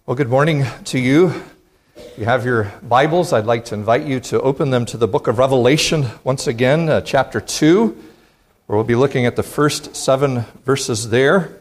Well, good morning to you. If you have your Bibles, I'd like to invite you to open them to the book of Revelation once again, chapter 2, where we'll be looking at the first 7 verses there.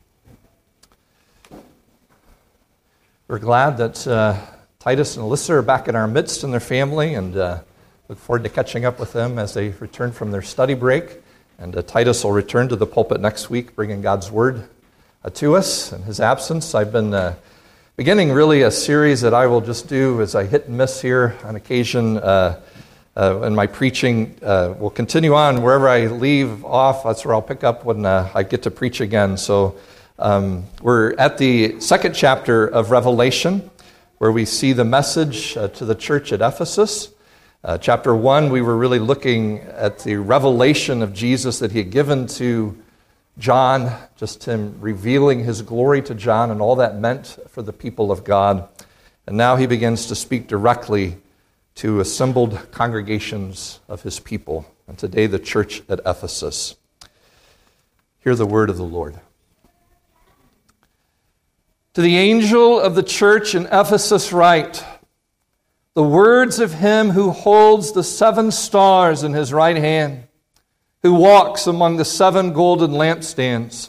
We're glad that Titus and Alyssa are back in our midst and their family, and look forward to catching up with them as they return from their study break. And Titus will return to the pulpit next week, bringing God's Word to us in his absence. I've been beginning really a series that I will just do as I hit and miss here on occasion in my preaching. We'll continue on wherever I leave off. That's where I'll pick up when I get to preach again. So we're at the second chapter of Revelation, where we see the message to the church at Ephesus. Chapter 1, we were really looking at the revelation of Jesus that he had given to John, just him revealing his glory to John and all that meant for the people of God. And now he begins to speak directly to assembled congregations of his people, and today the church at Ephesus. Hear the word of the Lord. To the angel of the church in Ephesus write, the words of him who holds the 7 stars in his right hand, who walks among the 7 golden lampstands.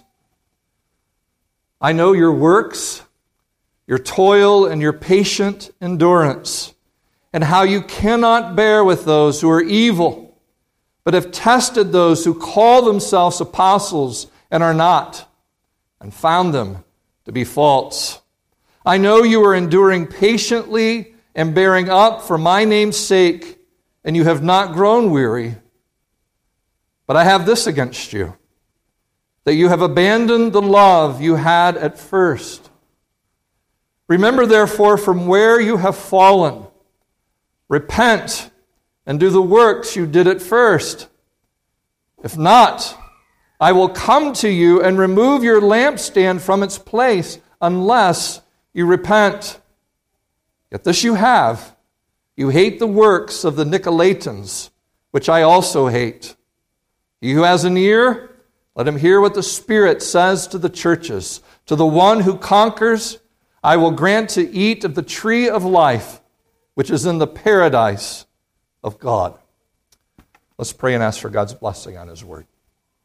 I know your works, your toil, and your patient endurance, and how you cannot bear with those who are evil, but have tested those who call themselves apostles and are not, and found them to be false. I know you are enduring patiently and bearing up for my name's sake, and you have not grown weary. But I have this against you, that you have abandoned the love you had at first. Remember, therefore, from where you have fallen. Repent and do the works you did at first. If not, I will come to you and remove your lampstand from its place unless you repent. Yet this you have. You hate the works of the Nicolaitans, which I also hate. He who has an ear, let him hear what the Spirit says to the churches. To the one who conquers, I will grant to eat of the tree of life, which is in the paradise of God. Let's pray and ask for God's blessing on his word.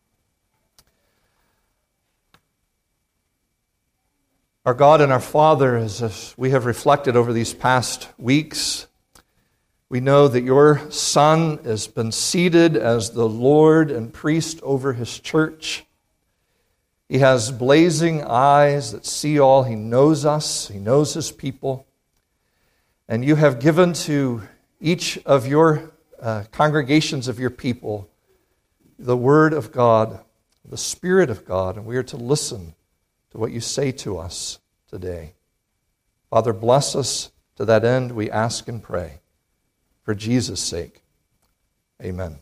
Our God and our Father, as we have reflected over these past weeks, we know that your Son has been seated as the Lord and priest over his church. He has blazing eyes that see all. He knows us. He knows his people. And you have given to each of your congregations of your people the Word of God, the Spirit of God, and we are to listen to what you say to us today. Father, bless us to that end, we ask and pray. For Jesus' sake, amen.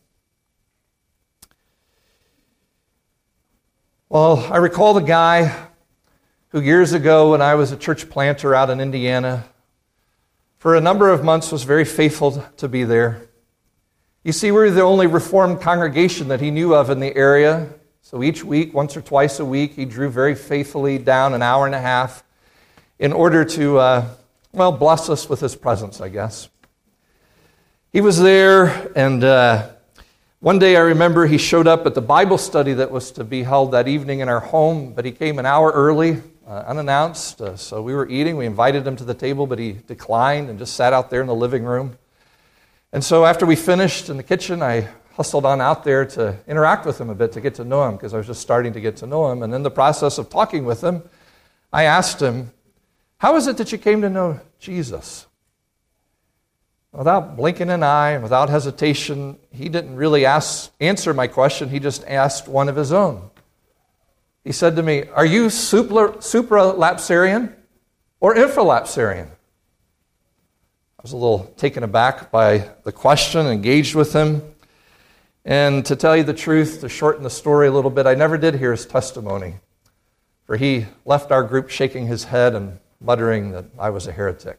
Well, I recall the guy who years ago when I was a church planter out in Indiana, for a number of months was very faithful to be there. You see, we were the only Reformed congregation that he knew of in the area. So each week, once or twice a week, he drew very faithfully down an hour and a half in order to, bless us with his presence, I guess. He was there, and one day I remember he showed up at the Bible study that was to be held that evening in our home, but he came an hour early, unannounced. So we were eating. We invited him to the table, but he declined and just sat out there in the living room. And so after we finished in the kitchen, I hustled on out there to interact with him a bit, to get to know him, because I was just starting to get to know him. And in the process of talking with him, I asked him, how is it that you came to know Jesus? Without blinking an eye and without hesitation, he didn't really answer my question. He just asked one of his own. He said to me, are you supralapsarian or infralapsarian? I was a little taken aback by the question, engaged with him. And to tell you the truth, to shorten the story a little bit, I never did hear his testimony. For he left our group shaking his head and muttering that I was a heretic.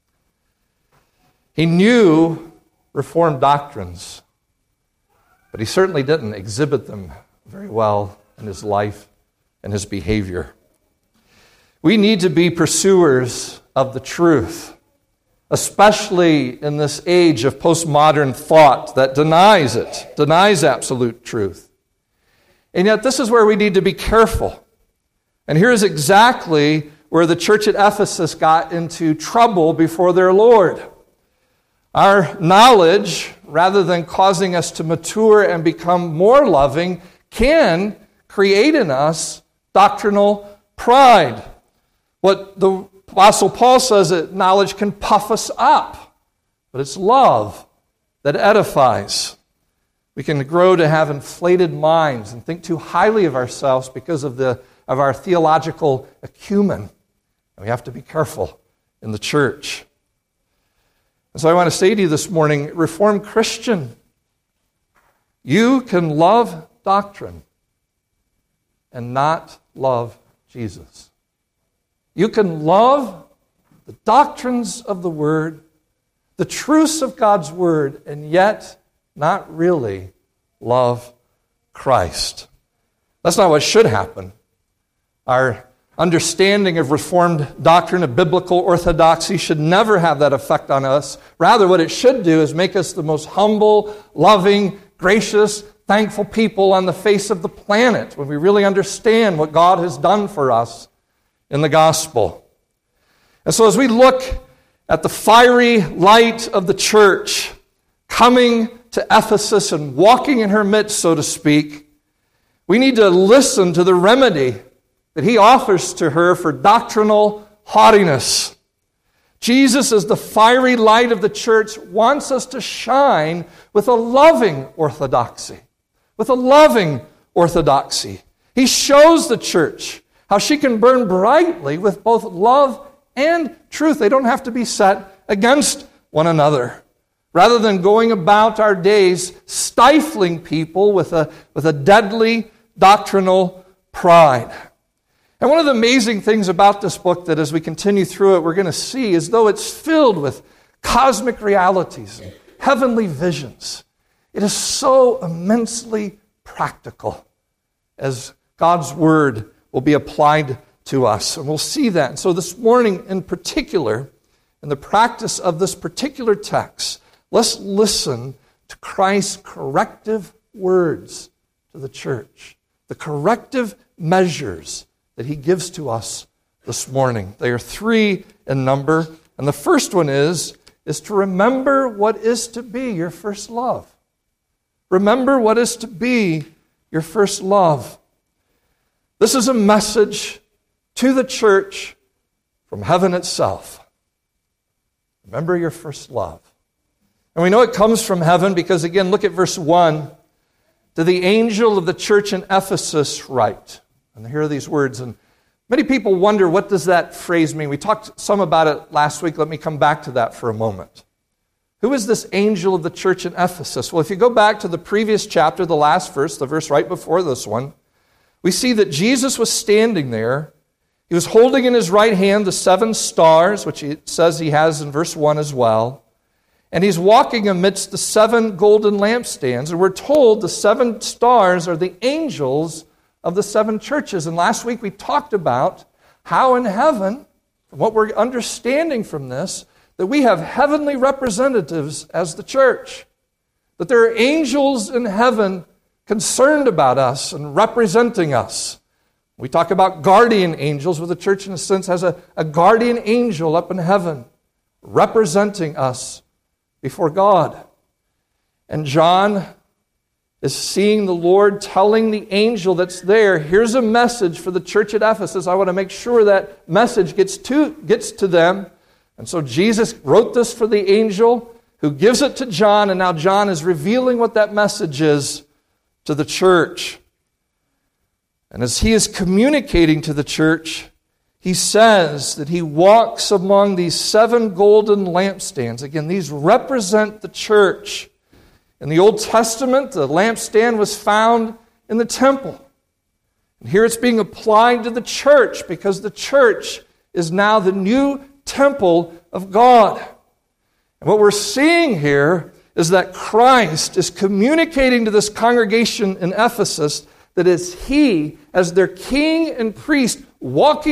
He knew Reformed doctrines, but he certainly didn't exhibit them very well in his life and his behavior. We need to be pursuers of the truth, especially in this age of postmodern thought that denies absolute truth. And yet this is where we need to be careful. And here's exactly where the church at Ephesus got into trouble before their Lord. Our knowledge, rather than causing us to mature and become more loving, can create in us doctrinal pride. What the Apostle Paul says that knowledge can puff us up, but it's love that edifies. We can grow to have inflated minds and think too highly of ourselves because of our theological acumen. And we have to be careful in the church. And so I want to say to you this morning, Reformed Christian, you can love doctrine and not love Jesus. You can love the doctrines of the Word, the truths of God's Word, and yet not really love Christ. That's not what should happen. Our understanding of Reformed doctrine, of biblical orthodoxy, should never have that effect on us. Rather, what it should do is make us the most humble, loving, gracious, thankful people on the face of the planet when we really understand what God has done for us in the gospel. And so as we look at the fiery light of the church coming to Ephesus and walking in her midst, so to speak, we need to listen to the remedy that he offers to her for doctrinal haughtiness. Jesus, as the fiery light of the church, wants us to shine with a loving orthodoxy. With a loving orthodoxy. He shows the church how she can burn brightly with both love and truth. They don't have to be set against one another. Rather than going about our days stifling people with a deadly doctrinal pride. And one of the amazing things about this book that as we continue through it, we're going to see is though it's filled with cosmic realities and heavenly visions, it is so immensely practical as God's Word will be applied to us. And we'll see that. And so this morning in particular, in the practice of this particular text, let's listen to Christ's corrective words to the church, the corrective measures that he gives to us this morning. They are 3 in number, and the first one is to remember what is to be your first love. Remember what is to be your first love. This is a message to the church from heaven itself. Remember your first love. And we know it comes from heaven because, again, look at verse 1. To the angel of the church in Ephesus write. And here are these words. And many people wonder, what does that phrase mean? We talked some about it last week. Let me come back to that for a moment. Who is this angel of the church in Ephesus? Well, if you go back to the previous chapter, the last verse, the verse right before this one, we see that Jesus was standing there. He was holding in his right hand the 7 stars, which it says he has in verse 1 as well. And he's walking amidst the 7 golden lampstands. And we're told the 7 stars are the angels of the 7 churches. And last week we talked about how in heaven, from what we're understanding from this, that we have heavenly representatives as the church. That there are angels in heaven concerned about us and representing us. We talk about guardian angels, where the church in a sense has a guardian angel up in heaven representing us before God. And John is seeing the Lord telling the angel that's there, here's a message for the church at Ephesus. I want to make sure that message gets to them. And so Jesus wrote this for the angel who gives it to John, and now John is revealing what that message is to the church. And as he is communicating to the church, he says that he walks among these 7 golden lampstands. Again, these represent the church. In the Old Testament, the lampstand was found in the temple. And here it's being applied to the church because the church is now the new temple of God. And what we're seeing here is that Christ is communicating to this congregation in Ephesus that it's he, as their king and priest, walking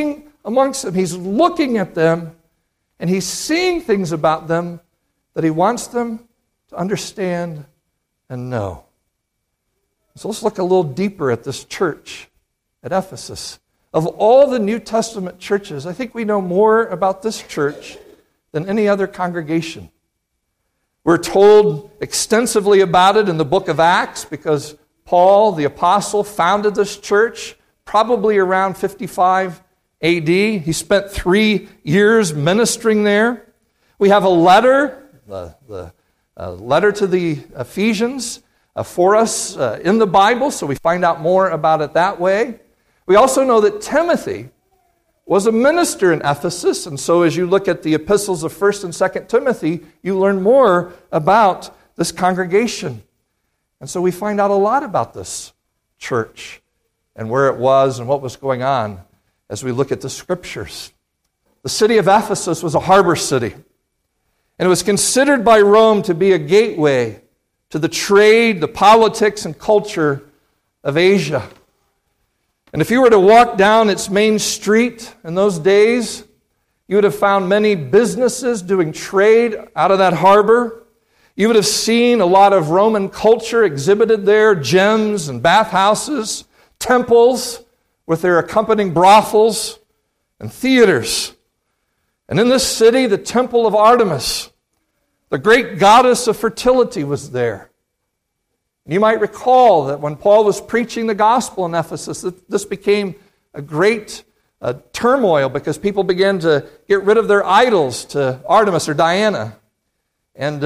amongst them. He's looking at them, and he's seeing things about them that he wants them to understand and know. So let's look a little deeper at this church at Ephesus. Of all the New Testament churches, I think we know more about this church than any other congregation. We're told extensively about it in the book of Acts because Paul, the apostle, founded this church probably around 55 AD. He spent 3 years ministering there. We have a letter, the letter to the Ephesians for us in the Bible, so we find out more about it that way. We also know that Timothy was a minister in Ephesus, and so as you look at the epistles of 1st and 2nd Timothy, you learn more about this congregation. And so we find out a lot about this church and where it was and what was going on as we look at the Scriptures. The city of Ephesus was a harbor city, and it was considered by Rome to be a gateway to the trade, the politics, and culture of Asia. And if you were to walk down its main street in those days, you would have found many businesses doing trade out of that harbor. You would have seen a lot of Roman culture exhibited there, gems and bathhouses, temples with their accompanying brothels and theaters. And in this city, the temple of Artemis, the great goddess of fertility, was there. You might recall that when Paul was preaching the gospel in Ephesus, this became a great turmoil because people began to get rid of their idols to Artemis or Diana. And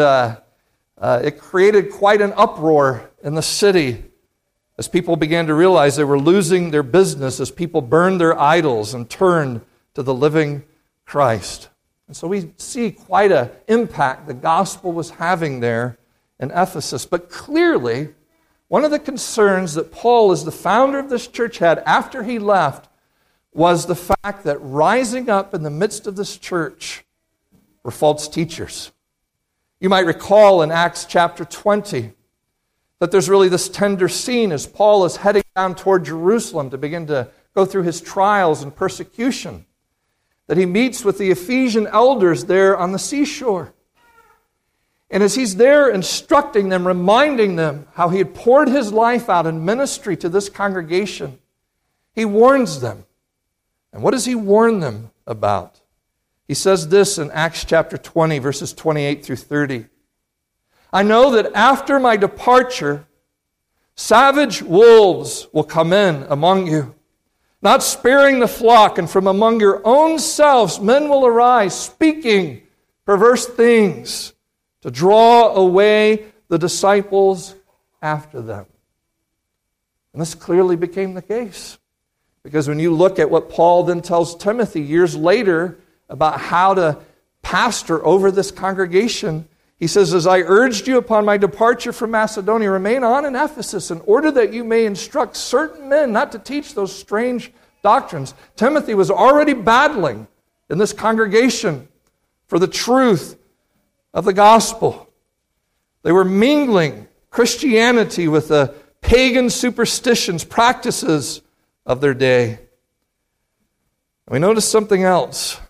it created quite an uproar in the city as people began to realize they were losing their business as people burned their idols and turned to the living Christ. And so we see quite an impact the gospel was having there in Ephesus. But clearly, one of the concerns that Paul, as the founder of this church, had after he left was the fact that rising up in the midst of this church were false teachers. You might recall in Acts chapter 20 that there's really this tender scene as Paul is heading down toward Jerusalem to begin to go through his trials and persecution, that he meets with the Ephesian elders there on the seashore. And as he's there instructing them, reminding them how he had poured his life out in ministry to this congregation, he warns them. And what does he warn them about? He says this in Acts chapter 20, verses 28 through 30. I know that after my departure, savage wolves will come in among you, not sparing the flock, and from among your own selves men will arise, speaking perverse things, to draw away the disciples after them. And this clearly became the case. Because when you look at what Paul then tells Timothy years later about how to pastor over this congregation, he says, as I urged you upon my departure from Macedonia, remain on in Ephesus in order that you may instruct certain men not to teach those strange doctrines. Timothy was already battling in this congregation for the truth of the gospel. They were mingling Christianity with the pagan superstitions, practices of their day. And we notice something else.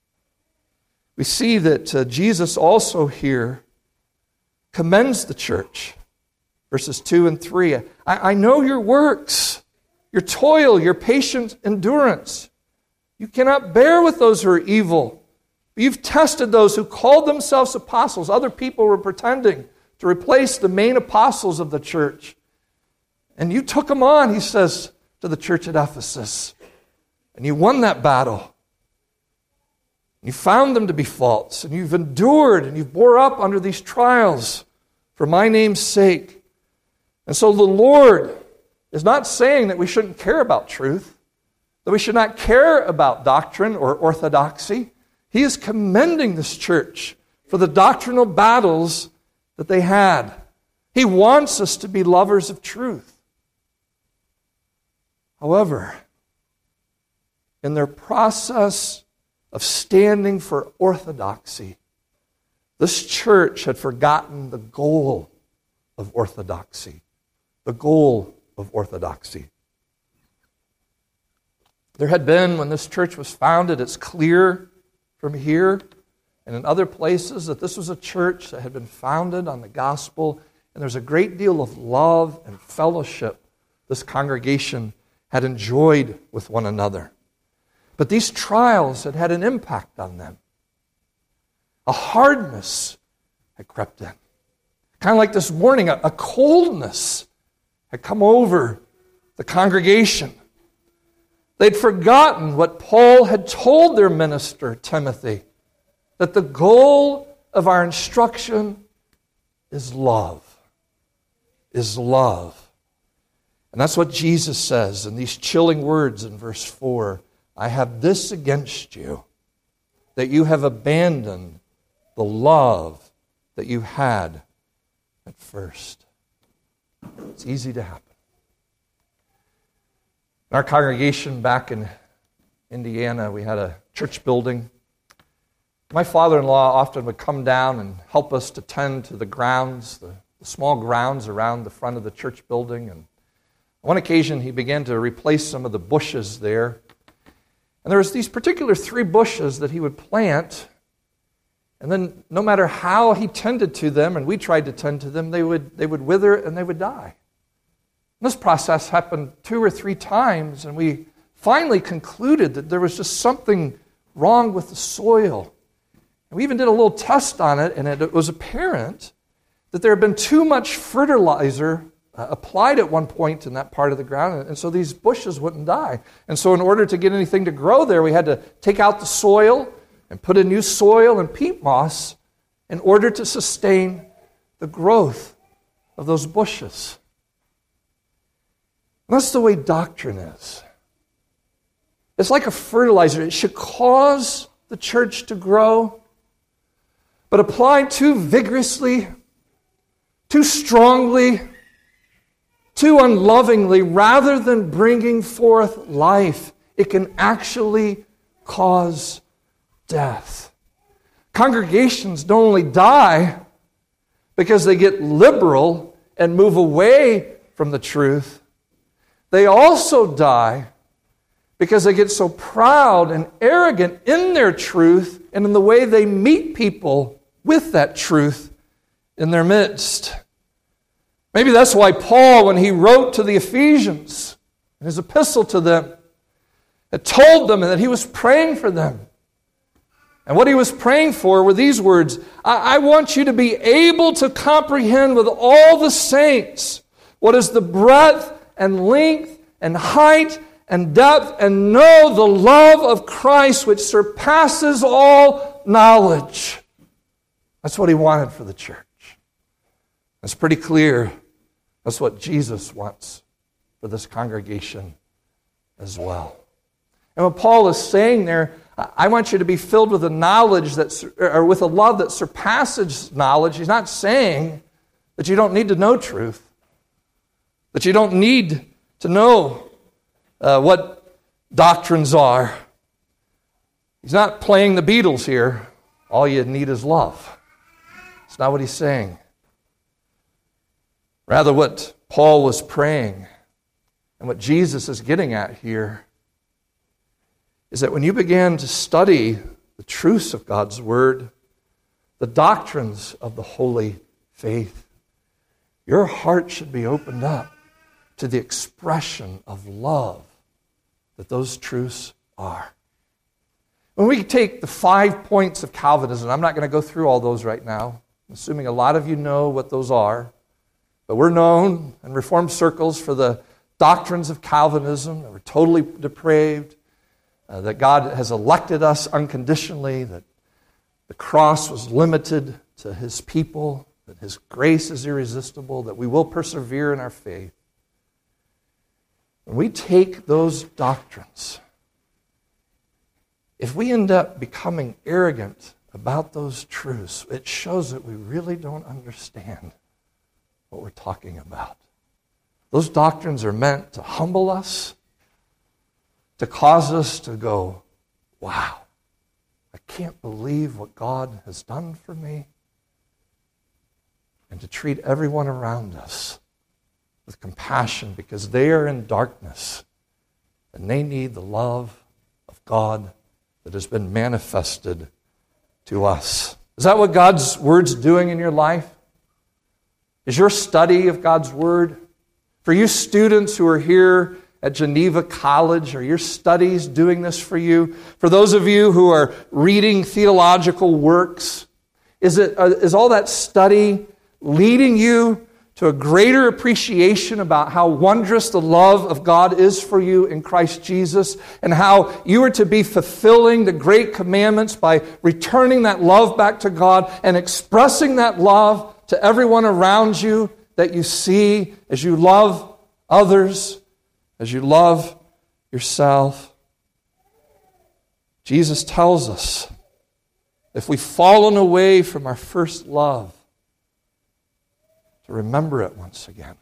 We see that Jesus also here commends the church. Verses 2 and 3. I know your works, your toil, your patient endurance. You cannot bear with those who are evil. You've tested those who called themselves apostles. Other people were pretending to replace the main apostles of the church. And you took them on, he says to the church at Ephesus. And you won that battle. You found them to be false. And you've endured and you've bore up under these trials for my name's sake. And so the Lord is not saying that we shouldn't care about truth, that we should not care about doctrine or orthodoxy. He is commending this church for the doctrinal battles that they had. He wants us to be lovers of truth. However, in their process of standing for orthodoxy, this church had forgotten the goal of orthodoxy. The goal of orthodoxy. There had been, when this church was founded, it's clear from here and in other places that this was a church that had been founded on the gospel, and there's a great deal of love and fellowship this congregation had enjoyed with one another. But these trials had had an impact on them. A hardness had crept in. Kind of like this morning, a coldness had come over the congregation. They'd forgotten what Paul had told their minister, Timothy, that the goal of our instruction is love. Is love. And that's what Jesus says in these chilling words in verse 4. I have this against you, that you have abandoned the love that you had at first. It's easy to happen. In our congregation back in Indiana, we had a church building. My father-in-law often would come down and help us to tend to the grounds, the small grounds around the front of the church building. And on one occasion, he began to replace some of the bushes there. And there was these particular 3 bushes that he would plant, and then no matter how he tended to them, and we tried to tend to them, they would wither and they would die. This process happened 2 or 3 times, and we finally concluded that there was just something wrong with the soil. And we even did a little test on it, and it was apparent that there had been too much fertilizer applied at one point in that part of the ground, and so these bushes wouldn't die. And so in order to get anything to grow there, we had to take out the soil and put in new soil and peat moss in order to sustain the growth of those bushes. And that's the way doctrine is. It's like a fertilizer. It should cause the church to grow, but applied too vigorously, too strongly, too unlovingly, rather than bringing forth life, it can actually cause death. Congregations don't only die because they get liberal and move away from the truth, they also die because they get so proud and arrogant in their truth and in the way they meet people with that truth in their midst. Maybe that's why Paul, when he wrote to the Ephesians, in his epistle to them, had told them that he was praying for them. And what he was praying for were these words: I want you to be able to comprehend with all the saints what is the breadth and length and height and depth, and know the love of Christ which surpasses all knowledge. That's what he wanted for the church. It's pretty clear that's what Jesus wants for this congregation as well. And what Paul is saying there, I want you to be filled with a knowledge or with a love that surpasses knowledge. He's not saying that you don't need to know truth, that you don't need to know what doctrines are. He's not playing the Beatles here. All you need is love. It's not what he's saying. Rather, what Paul was praying and what Jesus is getting at here is that when you begin to study the truths of God's Word, the doctrines of the holy faith, your heart should be opened up to the expression of love that those truths are. When we take the 5 points of Calvinism, I'm not going to go through all those right now. I'm assuming a lot of you know what those are. But we're known in Reformed circles for the doctrines of Calvinism, that we're totally depraved, that God has elected us unconditionally, that the cross was limited to His people, that His grace is irresistible, that we will persevere in our faith. When we take those doctrines, if we end up becoming arrogant about those truths, it shows that we really don't understand what we're talking about. Those doctrines are meant to humble us, to cause us to go, wow, I can't believe what God has done for me, and to treat everyone around us with compassion because they are in darkness And they need the love of God that has been manifested to us. Is that what God's Word's doing in your life? Is your study of God's Word? For you students who are here at Geneva College, are your studies doing this for you? For those of you who are reading theological works, is all that study leading you to a greater appreciation about how wondrous the love of God is for you in Christ Jesus, and how you are to be fulfilling the great commandments by returning that love back to God and expressing that love to everyone around you that you see as you love others, as you love yourself? Jesus tells us, if we've fallen away from our first love, to remember it once again.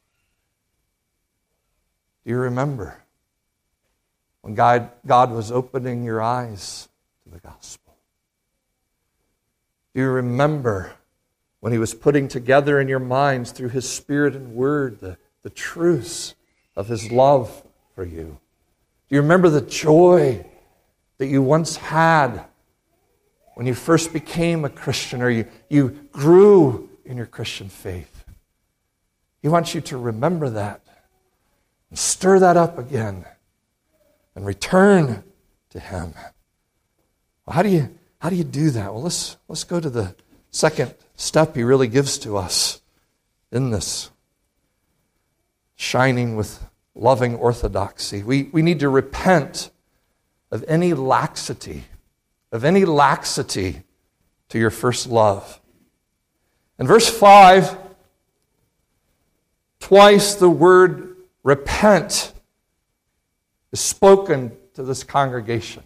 Do you remember when God was opening your eyes to the gospel? Do you remember when He was putting together in your minds through His Spirit and Word the truths of His love for you? Do you remember the joy that you once had when you first became a Christian, or you grew in your Christian faith? He wants you to remember that and stir that up again and return to Him. Well, how do you do that? Well, let's go to the second step He really gives to us in this shining with loving orthodoxy. We need to repent of any laxity to your first love. In verse 5, twice the word repent is spoken to this congregation.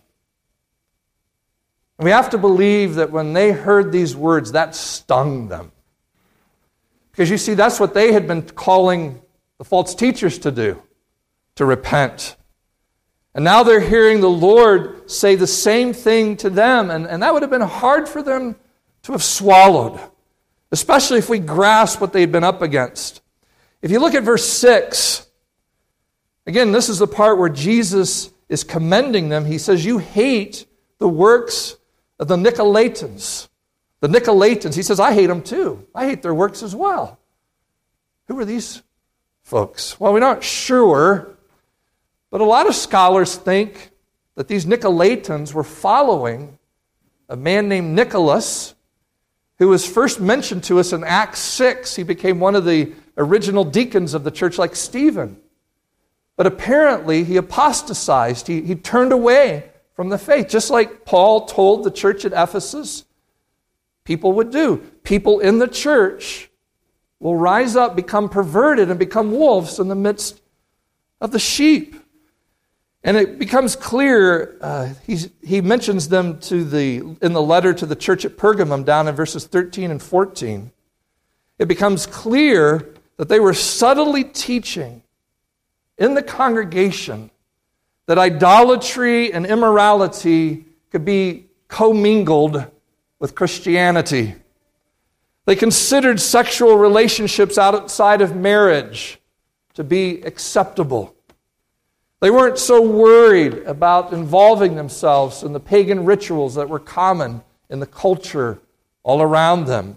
And we have to believe that when they heard these words, that stung them. Because you see, that's what they had been calling the false teachers to do, to repent. And now they're hearing the Lord say the same thing to them, and that would have been hard for them to have swallowed, especially if we grasp what they'd been up against. If you look at verse 6, again, this is the part where Jesus is commending them. He says, you hate the works of the Nicolaitans. The Nicolaitans, he says, I hate them too. I hate their works as well. Who are these folks? Well, we're not sure, but a lot of scholars think that these Nicolaitans were following a man named Nicholas, who was first mentioned to us in Acts 6. He became one of the original deacons of the church, like Stephen. But apparently he apostatized. He turned away from the faith, just like Paul told the church at Ephesus people would do. People in the church will rise up, become perverted, and become wolves in the midst of the sheep. And it becomes clear, he mentions them in the letter to the church at Pergamum down in verses 13 and 14. It becomes clear that they were subtly teaching in the congregation that idolatry and immorality could be commingled with Christianity. They considered sexual relationships outside of marriage to be acceptable. They weren't so worried about involving themselves in the pagan rituals that were common in the culture all around them.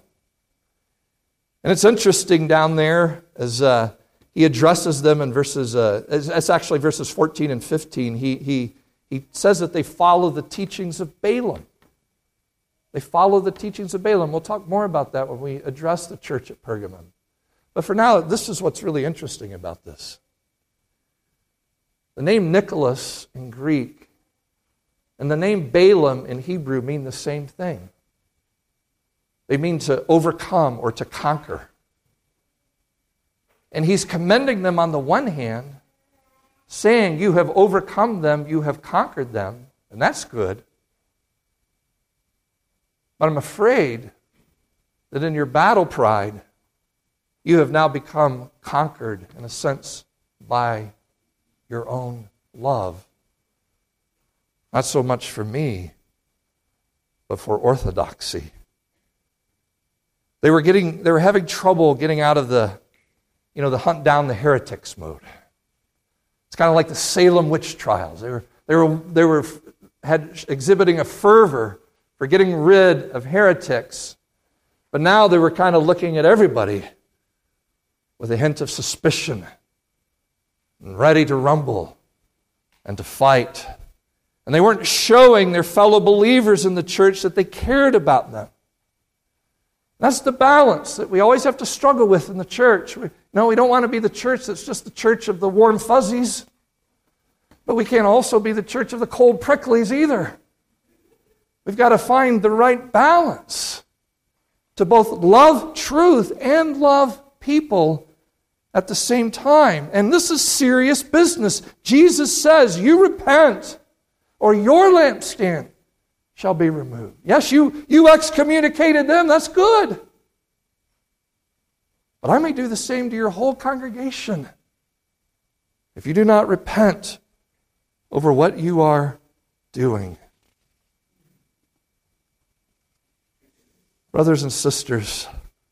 And it's interesting down there as he addresses them in verses, it's actually verses 14 and 15. He says that they follow the teachings of Balaam. They follow the teachings of Balaam. We'll talk more about that when we address the church at Pergamum. But for now, this is what's really interesting about this. The name Nicholas in Greek and the name Balaam in Hebrew mean the same thing. They mean to overcome or to conquer. And he's commending them on the one hand, saying, you have overcome them, you have conquered them, and that's good. But I'm afraid that in your battle pride, you have now become conquered, in a sense, by your own love. Not so much for me, but for orthodoxy. They were having trouble getting out of the hunt down the heretics mode. It's kind of like the Salem witch trials. They were exhibiting a fervor for getting rid of heretics, but now they were kind of looking at everybody with a hint of suspicion and ready to rumble and to fight. And they weren't showing their fellow believers in the church that they cared about them. That's the balance that we always have to struggle with in the church. We don't want to be the church that's just the church of the warm fuzzies, but we can't also be the church of the cold pricklies either. We've got to find the right balance to both love truth and love people at the same time. And this is serious business. Jesus says, you repent, or your lampstand shall be removed. Yes, you excommunicated them. That's good. But I may do the same to your whole congregation if you do not repent over what you are doing. Brothers and sisters,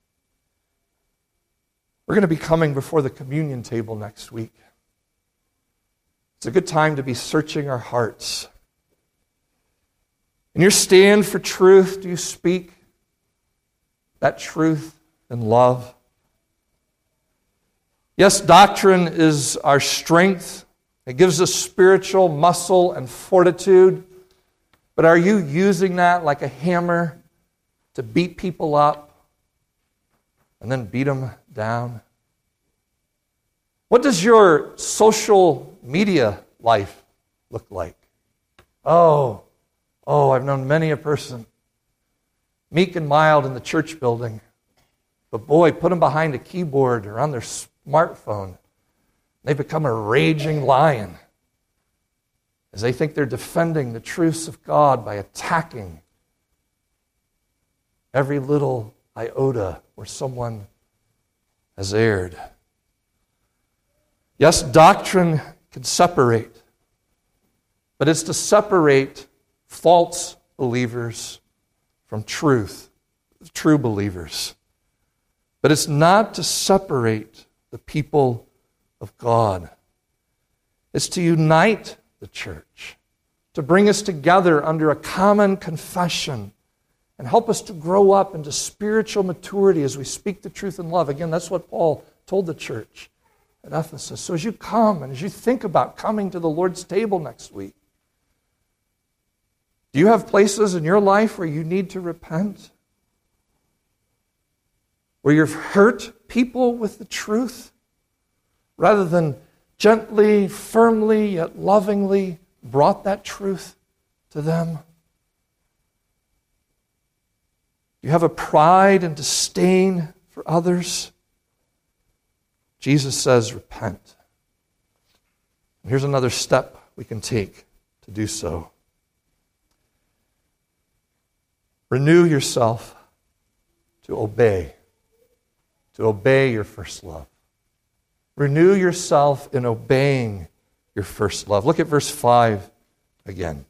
we're going to be coming before the communion table next week. It's a good time to be searching our hearts. In your stand for truth, do you speak that truth in love? Yes, doctrine is our strength. It gives us spiritual muscle and fortitude. But are you using that like a hammer to beat people up and then beat them down? What does your social media life look like? Oh, I've known many a person, meek and mild in the church building, but boy, put them behind a keyboard or on their smartphone, they become a raging lion as they think they're defending the truths of God by attacking every little iota where someone has erred. Yes, doctrine can separate, but it's to separate false believers from truth, true believers. But it's not to separate the people of God. It's to unite the church, to bring us together under a common confession and help us to grow up into spiritual maturity as we speak the truth in love. Again, that's what Paul told the church at Ephesus. So as you come and as you think about coming to the Lord's table next week, do you have places in your life where you need to repent? Where you've hurt people with the truth rather than gently, firmly, yet lovingly brought that truth to them? Do you have a pride and disdain for others? Jesus says, repent. And here's another step we can take to do so. Renew yourself to obey your first love. Renew yourself in obeying your first love. Look at verse 5 again.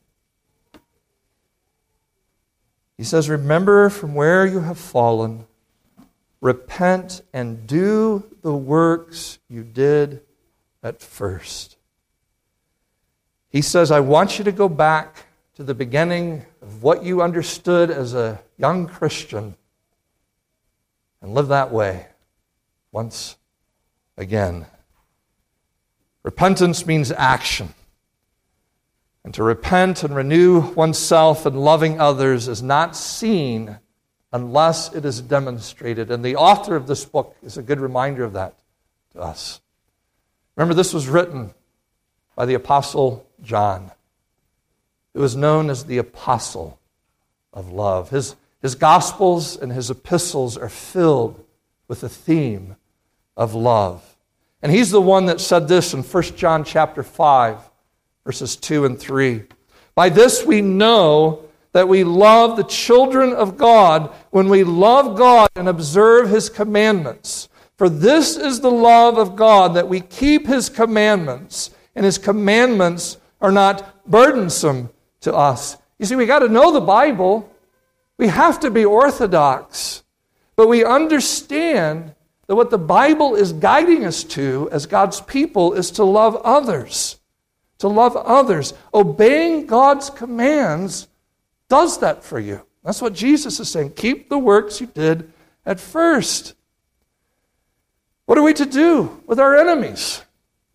He says, remember from where you have fallen, repent and do the works you did at first. He says, I want you to go back to the beginning of what you understood as a young Christian and live that way once again. Repentance means action. And to repent and renew oneself in loving others is not seen unless it is demonstrated. And the author of this book is a good reminder of that to us. Remember, this was written by the Apostle John, who was known as the Apostle of Love. His Gospels and his epistles are filled with the theme of love. And he's the one that said this in 1 John chapter 5, verses 2 and 3. By this we know that we love the children of God when we love God and observe His commandments. For this is the love of God, that we keep His commandments, and His commandments are not burdensome to us. You see, we got to know the Bible. We have to be orthodox. But we understand that what the Bible is guiding us to as God's people is to love others. To love others. Obeying God's commands does that for you. That's what Jesus is saying. Keep the works you did at first. What are we to do with our enemies?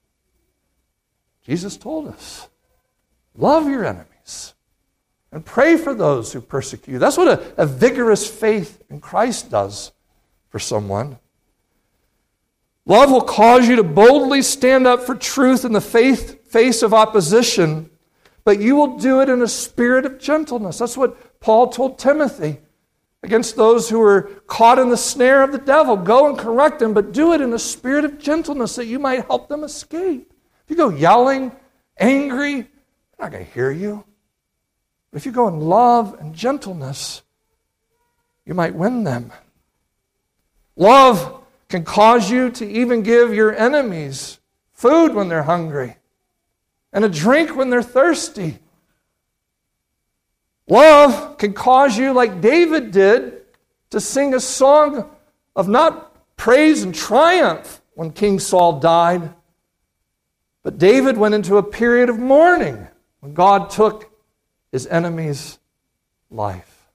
Jesus told us. Love your enemies. And pray for those who persecute you. That's what a vigorous faith in Christ does for someone. Love will cause you to boldly stand up for truth in the face of opposition, but you will do it in a spirit of gentleness. That's what Paul told Timothy against those who were caught in the snare of the devil. Go and correct them, but do it in a spirit of gentleness that you might help them escape. If you go yelling, angry, they're not going to hear you. But if you go in love and gentleness, you might win them. Love can cause you to even give your enemies food when they're hungry and a drink when they're thirsty. Love can cause you, like David did, to sing a song of not praise and triumph when King Saul died, but David went into a period of mourning when God took his enemy's life.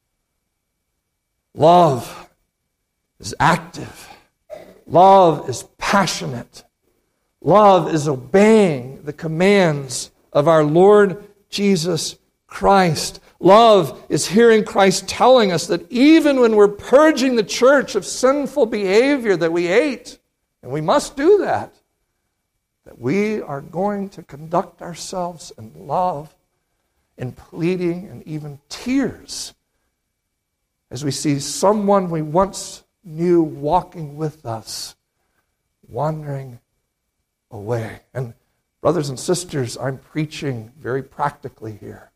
Love is active. Love is passionate. Love is obeying the commands of our Lord Jesus Christ. Love is hearing Christ telling us that even when we're purging the church of sinful behavior that we hate, and we must do that we are going to conduct ourselves in love, in pleading, and even tears as we see someone we once knew walking with us, wandering away. And brothers and sisters, I'm preaching very practically here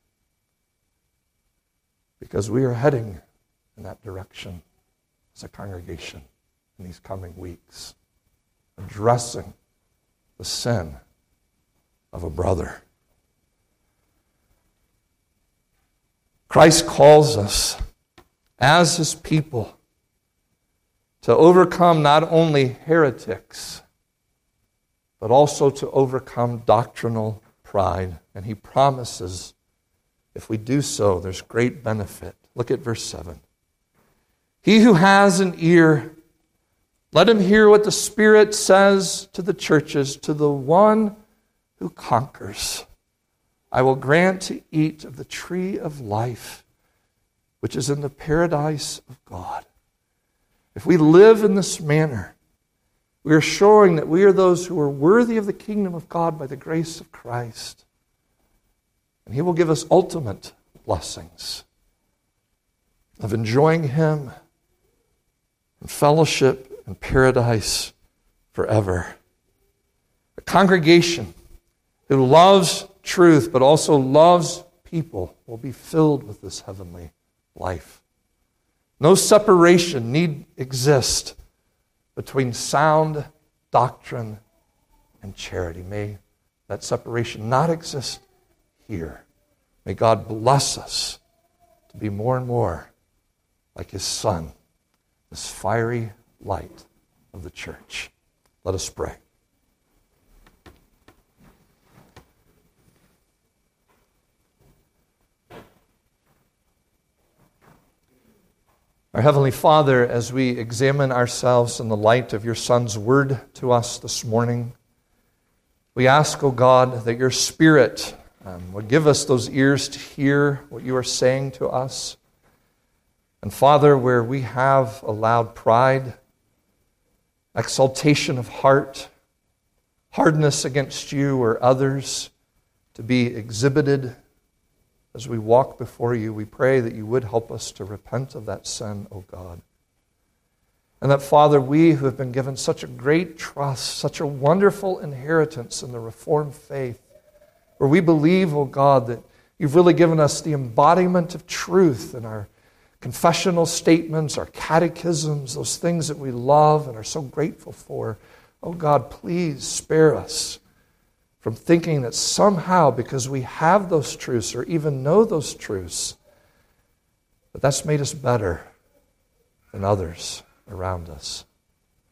because we are heading in that direction as a congregation in these coming weeks, addressing the sin of a brother. Christ calls us as his people to overcome not only heretics, but also to overcome doctrinal pride. And he promises, if we do so, there's great benefit. Look at verse 7. He who has an ear, let him hear what the Spirit says to the churches. To the one who conquers, I will grant to eat of the tree of life, which is in the paradise of God. If we live in this manner, we are showing that we are those who are worthy of the kingdom of God by the grace of Christ. And he will give us ultimate blessings of enjoying him in fellowship and paradise forever. A congregation who loves truth but also loves people will be filled with this heavenly life. No separation need exist between sound doctrine and charity. May that separation not exist here. May God bless us to be more and more like his Son, this fiery light of the church. Let us pray. Our Heavenly Father, as we examine ourselves in the light of your Son's word to us this morning, we ask, O God, that your Spirit would give us those ears to hear what you are saying to us. And Father, where we have allowed pride, exaltation of heart, hardness against you or others to be exhibited as we walk before you, we pray that you would help us to repent of that sin, O God. And that, Father, we who have been given such a great trust, such a wonderful inheritance in the Reformed faith, where we believe, O God, that you've really given us the embodiment of truth in our confessional statements, our catechisms, those things that we love and are so grateful for. Oh God, please spare us from thinking that somehow, because we have those truths or even know those truths, that that's made us better than others around us.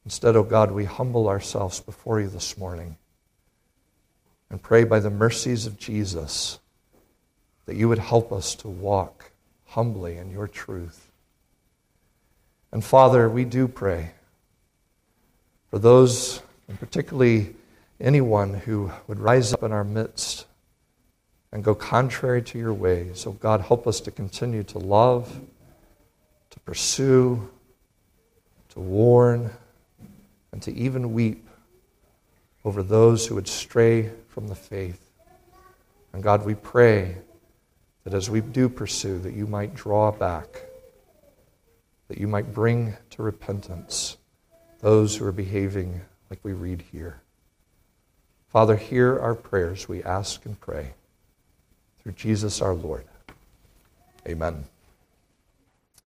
Instead, O God, we humble ourselves before you this morning and pray by the mercies of Jesus that you would help us to walk humbly in your truth. And Father, we do pray for those, and particularly anyone who would rise up in our midst and go contrary to your ways. Oh God, help us to continue to love, to pursue, to warn, and to even weep over those who would stray from the faith. And God, we pray that as we do pursue, that you might draw back, that you might bring to repentance those who are behaving like we read here. Father, hear our prayers, we ask and pray. Through Jesus our Lord. Amen.